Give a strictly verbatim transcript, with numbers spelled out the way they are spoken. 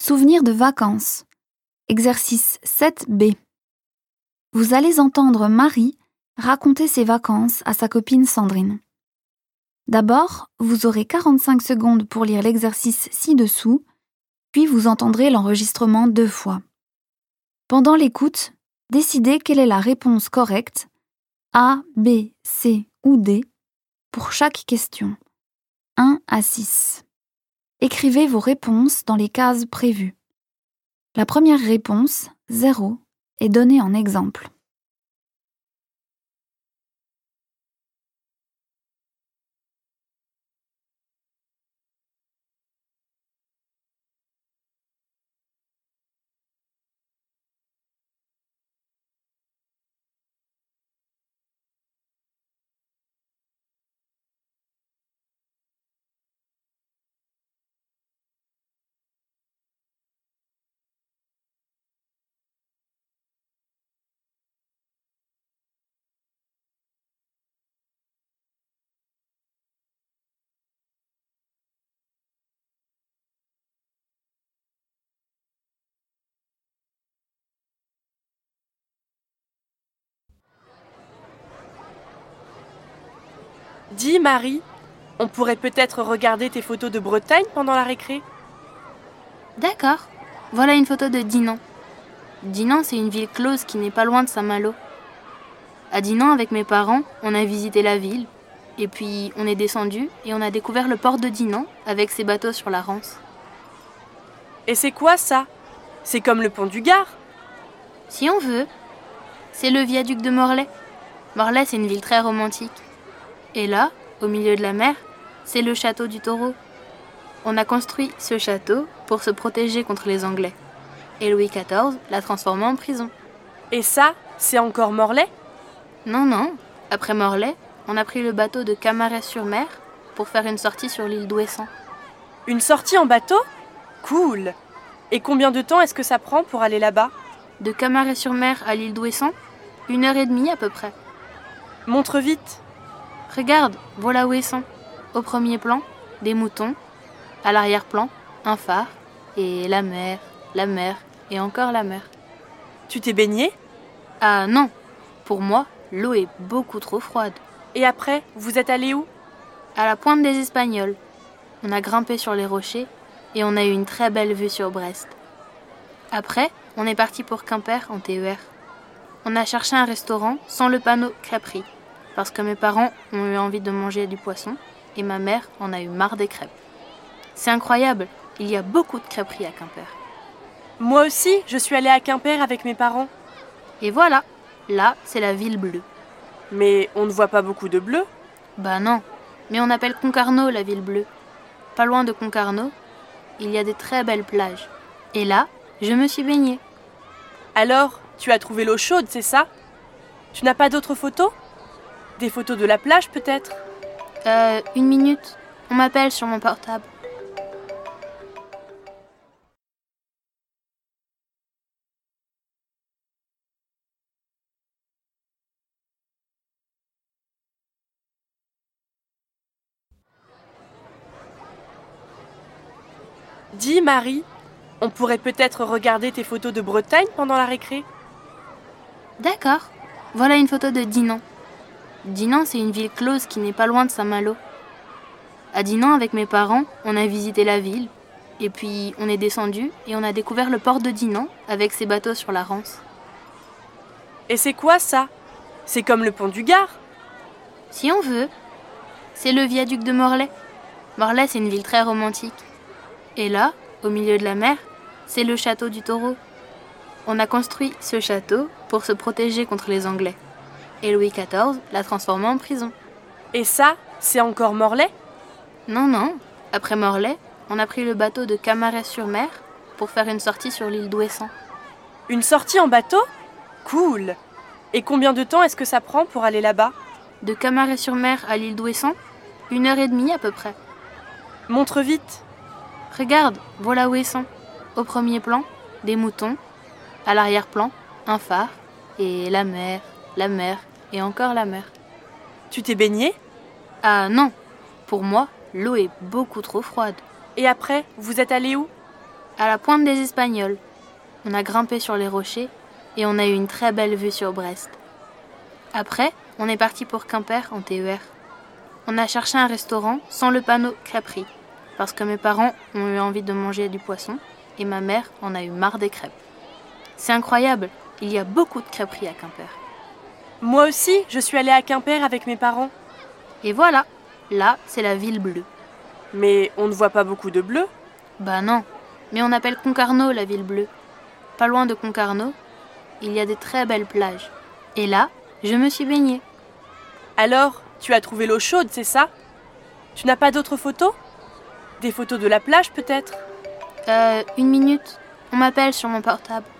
Souvenirs de vacances. Exercice sept B. Vous allez entendre Marie raconter ses vacances à sa copine Sandrine. D'abord, vous aurez quarante-cinq secondes pour lire l'exercice ci-dessous, puis vous entendrez l'enregistrement deux fois. Pendant l'écoute, décidez quelle est la réponse correcte, A, B, C ou D, pour chaque question, un à six. Écrivez vos réponses dans les cases prévues. La première réponse, zéro, est donnée en exemple. Dis Marie, on pourrait peut-être regarder tes photos de Bretagne pendant la récré ? D'accord, voilà une photo de Dinan. Dinan, c'est une ville close qui n'est pas loin de Saint-Malo. À Dinan, avec mes parents, on a visité la ville, et puis on est descendu et on a découvert le port de Dinan avec ses bateaux sur la Rance. Et c'est quoi ça ? C'est comme le pont du Gard ? Si on veut. C'est le viaduc de Morlaix. Morlaix, c'est une ville très romantique. Et là, au milieu de la mer, c'est le château du Taureau. On a construit ce château pour se protéger contre les Anglais. Et Louis quatorze l'a transformé en prison. Et ça, c'est encore Morlaix ? Non, non. Après Morlaix, on a pris le bateau de Camaret-sur-Mer pour faire une sortie sur l'île d'Ouessant. Une sortie en bateau ? Cool ! Et combien de temps est-ce que ça prend pour aller là-bas ? De Camaret-sur-Mer à l'île d'Ouessant, une heure et demie à peu près. Montre vite. Regarde, voilà Ouessant. Au premier plan, des moutons. À l'arrière-plan, un phare. Et la mer, la mer et encore la mer. Tu t'es baigné ? Ah non, pour moi, l'eau est beaucoup trop froide. Et après, vous êtes allé où ? À la pointe des Espagnols. On a grimpé sur les rochers et on a eu une très belle vue sur Brest. Après, on est parti pour Quimper en T E R. On a cherché un restaurant sans le panneau crêperie, parce que mes parents ont eu envie de manger du poisson et ma mère en a eu marre des crêpes. C'est incroyable, il y a beaucoup de crêperies à Quimper. Moi aussi, je suis allée à Quimper avec mes parents. Et voilà, là, c'est la ville bleue. Mais on ne voit pas beaucoup de bleu. Bah non, mais on appelle Concarneau la ville bleue. Pas loin de Concarneau, il y a des très belles plages. Et là, je me suis baignée. Alors, tu as trouvé l'eau chaude, c'est ça ? Tu n'as pas d'autres photos ? Des photos de la plage, peut-être ? Euh, une minute. On m'appelle sur mon portable. Dis Marie, on pourrait peut-être regarder tes photos de Bretagne pendant la récré ? D'accord, voilà une photo de Dinan. Dinan, c'est une ville close qui n'est pas loin de Saint-Malo. À Dinan, avec mes parents, on a visité la ville, et puis on est descendu et on a découvert le port de Dinan avec ses bateaux sur la Rance. Et c'est quoi ça ? C'est comme le pont du Gard ? Si on veut. C'est le viaduc de Morlaix. Morlaix, c'est une ville très romantique. Et là, au milieu de la mer, c'est le château du Taureau. On a construit ce château pour se protéger contre les Anglais. Et Louis quatorze l'a transformé en prison. Et ça, c'est encore Morlaix ? Non, non. Après Morlaix, on a pris le bateau de Camaret-sur-Mer pour faire une sortie sur l'île d'Ouessant. Une sortie en bateau ? Cool ! Et combien de temps est-ce que ça prend pour aller là-bas ? De Camaret-sur-Mer à l'île d'Ouessant, une heure et demie à peu près. Montre vite. Regarde, voilà Ouessant. Au premier plan, des moutons. À l'arrière-plan, un phare. Et la mer, la mer et encore la mer. Tu t'es baigné ? Ah non, pour moi, l'eau est beaucoup trop froide. Et après, vous êtes allé où ? À la pointe des Espagnols. On a grimpé sur les rochers et on a eu une très belle vue sur Brest. Après, on est parti pour Quimper en T E R. On a cherché un restaurant sans le panneau crêperie, parce que mes parents ont eu envie de manger du poisson et ma mère en a eu marre des crêpes. C'est incroyable, il y a beaucoup de crêperies à Quimper. Moi aussi, je suis allée à Quimper avec mes parents. Et voilà, là, c'est la ville bleue. Mais on ne voit pas beaucoup de bleu. Bah non, mais on appelle Concarneau la ville bleue. Pas loin de Concarneau, il y a des très belles plages. Et là, je me suis baignée. Alors, tu as trouvé l'eau chaude, c'est ça? Tu n'as pas d'autres photos? Des photos de la plage peut-être? Euh, une minute, on m'appelle sur mon portable.